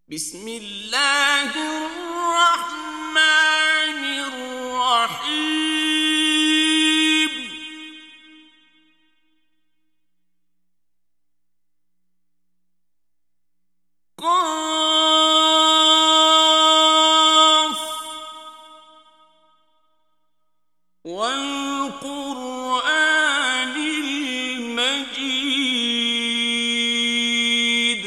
بسم الله الرحمن الرحيم قاف والقرآن المجيد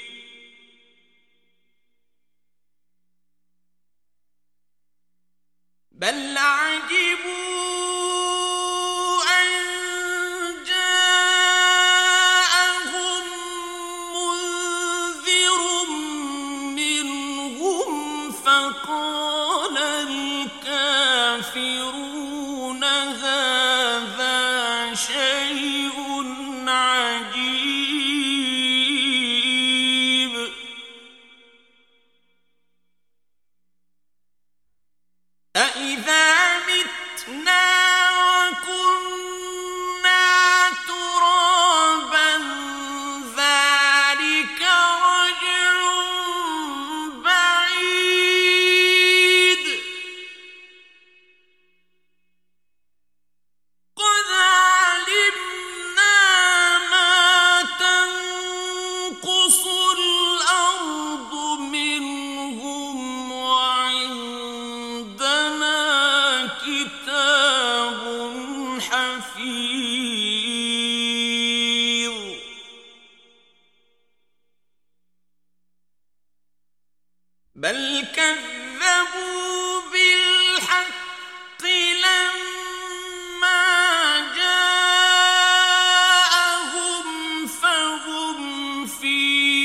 بل عجبوا أن جاءهم منذر منهم فقال الكافرون هذا شيء عجيب أإذا متنا وكنا ترابا ذلك رجع بعيد قد علمنا ما تنقص الأرض منهم وعندنا كتاب حفيظ بل كذبوا بالحق لما جاءهم فهم في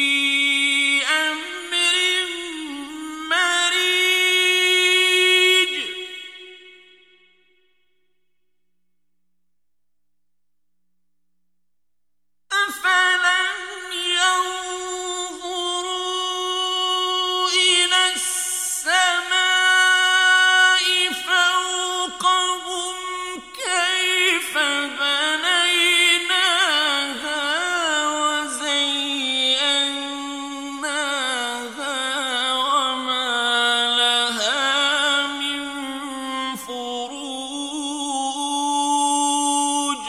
أمر مريج أفلم ينظروا إلى السماء فوقهم كيف بنيناها وزيناها وما لها من فروج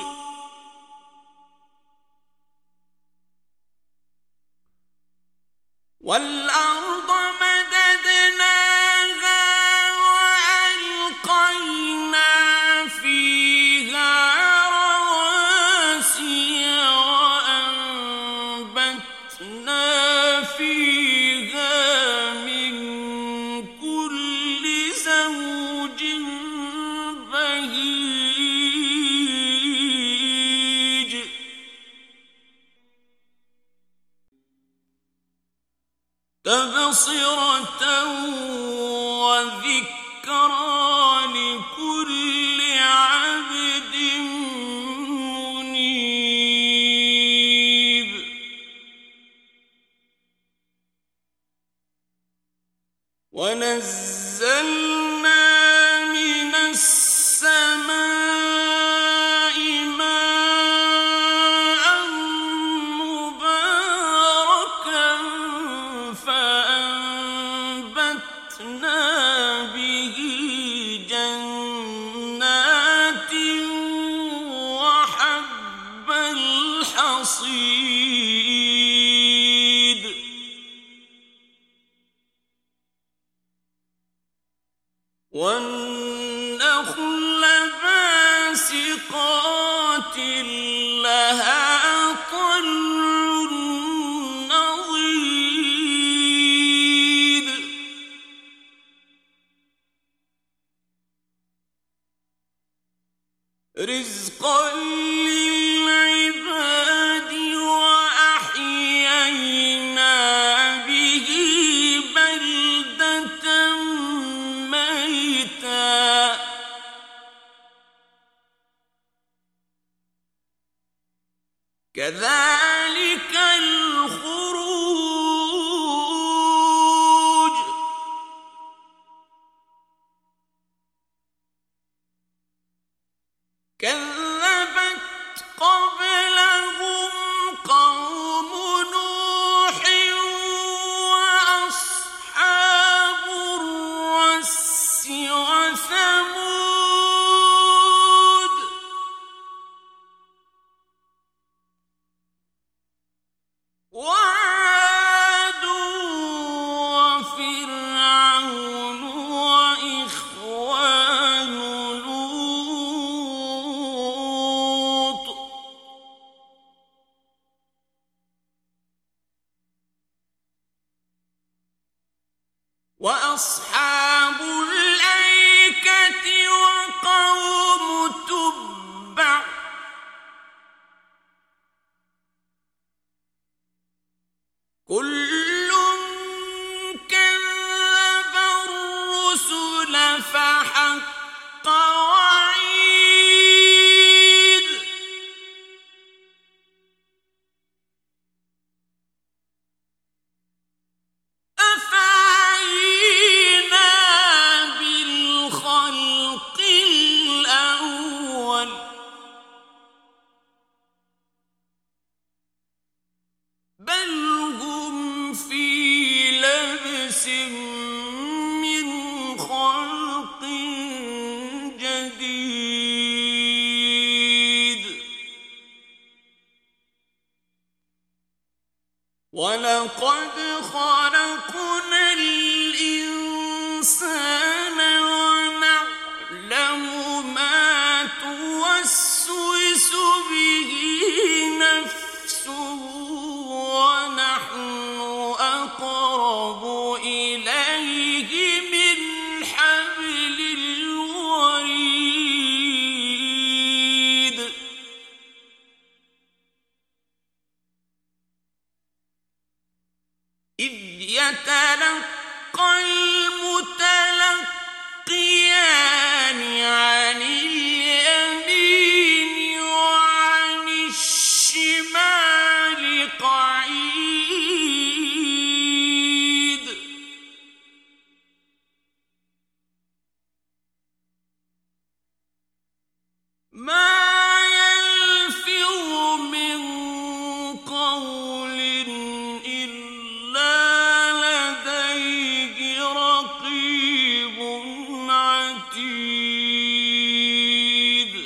والأرض مددناها وألقينا فيها رواسي وأنبتنا فيها من كل زوج بهيج تبصرة وذكرى لكل عبد منيب ونزلنا من السماء ماء مباركا فأنبتنا به جنات وحب الحصيد والنخل باسقات لها طلع نضيد رزقا للعباد وأحيينا به بلدة ميتا وثمود وعاد وفرعون وإخوان لوط وأصحاب الأيكة وقوم تبع كل كذب الرسل فحق وعيد أفعينا بالخلق الأول بل هم في لبس من خلق جديد ولقد خلقنا الإنسان ونعلم ما توسوس به نفسه ونحن أقرب إليه من حبل الوريد إذ يتلقى المتلقيان عن اليمين وعن الشمال قعيد ما يلفظ من قول إلا لديه رقيب عتيد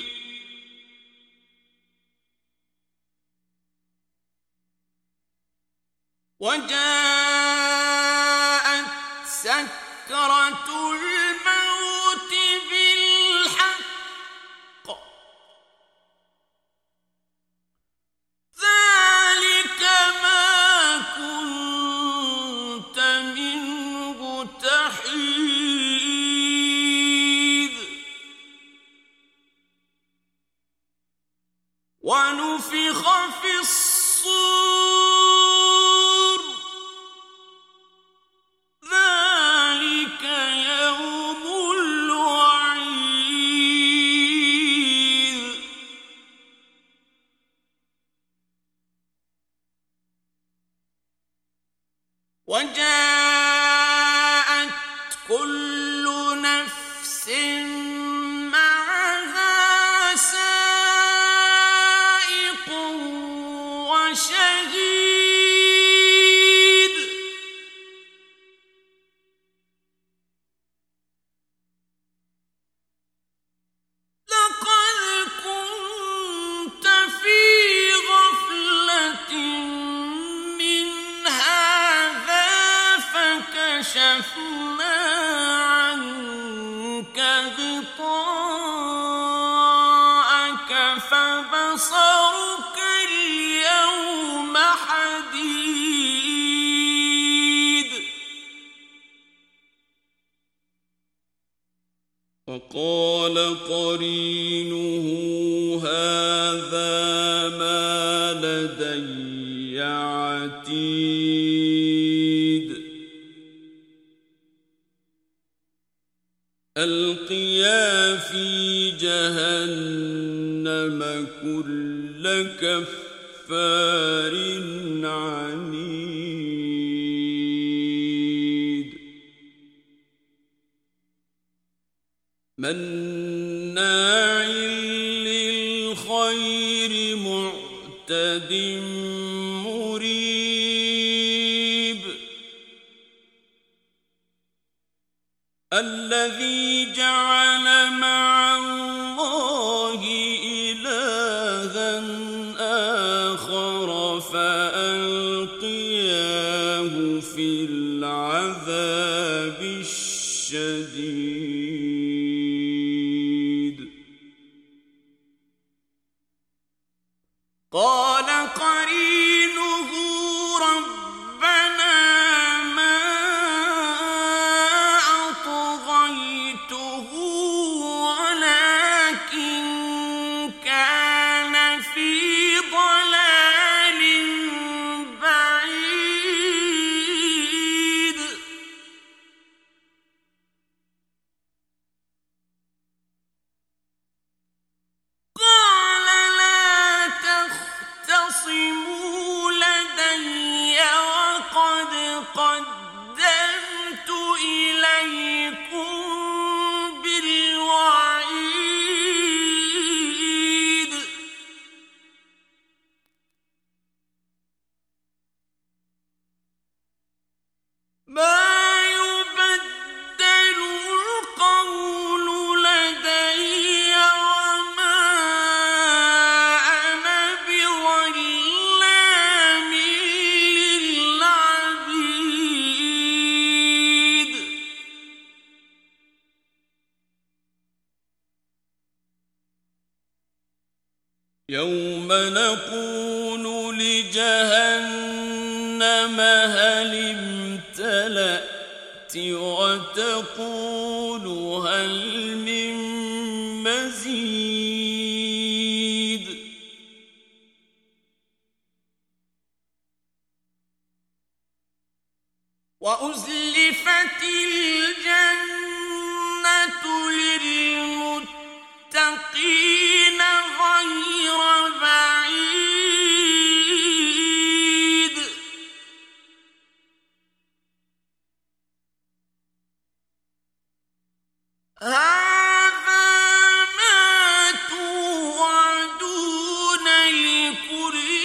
وجاءت سكرة الموت بالحق ذلك ما كنت منه تحيد ونفخ في الصور ذلك يوم الوعيد وجاءت كل نفس معها سائق وشهيد لقد كنت في غفلة من هذا فكشفنا عنك غطاءك فبصرك اليوم حديد وقال قرينه هذا ما لدي عتيد ألقيا في جهنم كل كفار عنيد مناع للخير معتد مريب الذي جعل مع الله إلها آخر فألقياه في العذاب الشديد قال قرينه ربنا ما أطغيته ولكن كان في ضلال بعيد قال لا تختصموا لدي وقد قدمت إليكم بالوعيد ما يبدل القول لدي وما أنا بظلام للعبيد يوم نقول لجهنم هل امتلأت وتقول هل من مزيد وأزلفت الجنة للمتقين غير بعيد هذا ما توعدون لكل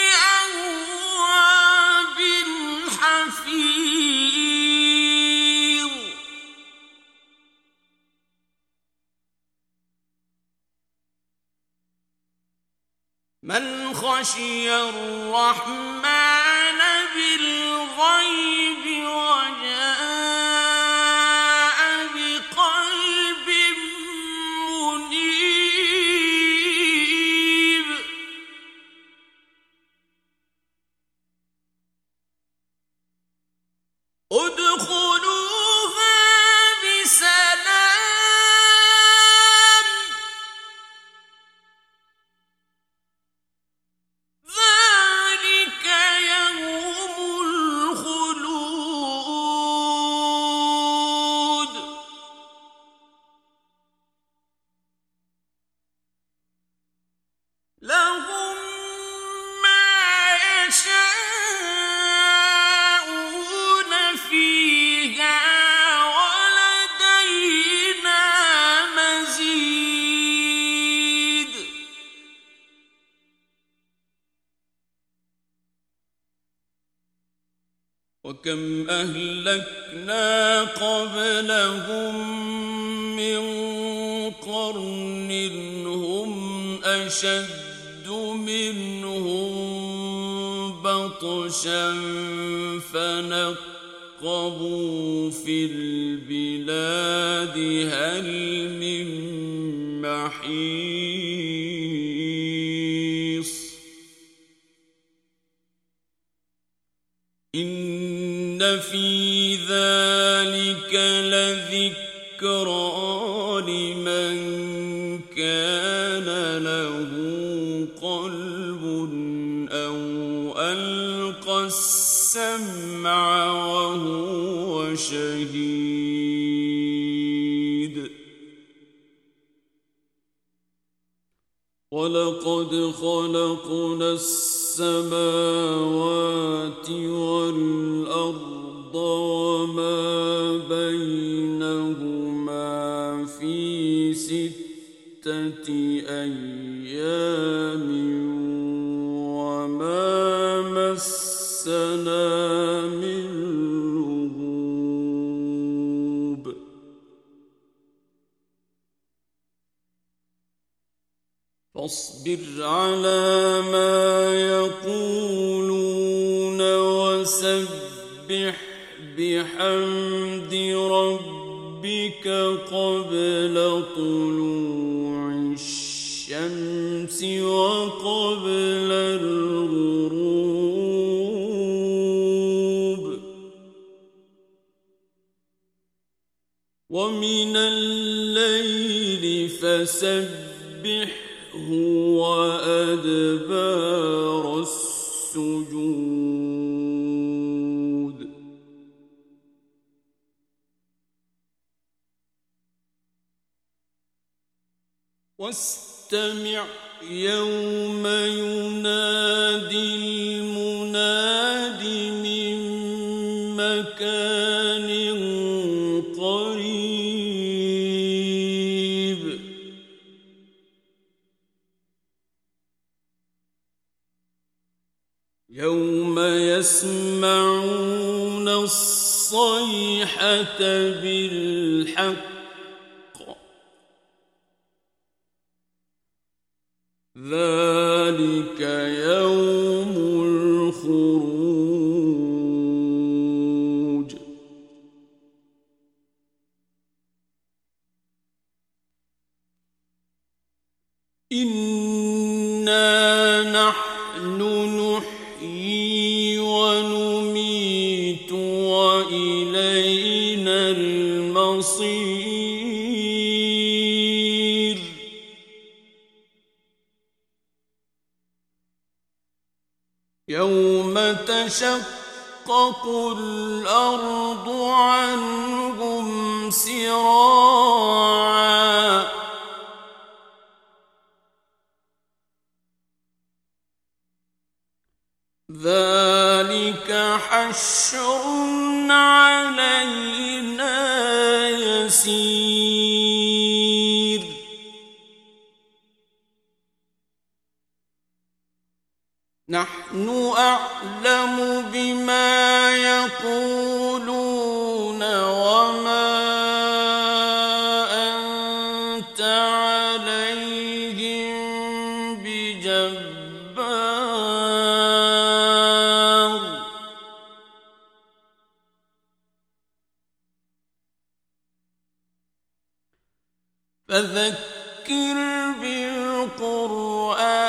أواب حفيظ من خشي الرحمن بالغيب وجاء بقلب منيب ادخلوها بسلام ذلك يوم الخلود لهم ما يشاءون فيها ولدينا مزيد وكم أهلكنا قبلهم من قرن هم أشد منهم بطشا فنقبوا في البلاد هل من محيص إن في ذلك لذكرى لمن كان له قلب أو ألقى السمع وهو شهيد ولقد خلقنا السماوات والأرض وما بينهما في 6 أيام وما مسنا من لغوب فاصبر على ما يقولون وسبح بحمد ربك قبل طلوع الشمس وقبل الغروب ومن الليل فسبحه وأدبار السجود واستمع يوم ينادي المناد من مكان قريب يوم يسمعون الصيحة بالحق ذلك يوم الخروج إنا نحن نحيي ونميت وإلينا المصير يوم تشقق الأرض عنهم سراعا ذلك حشر علينا يسير نحن أعلم بما يقولون وما أنت عليهم بجبار فذكر بالقرآن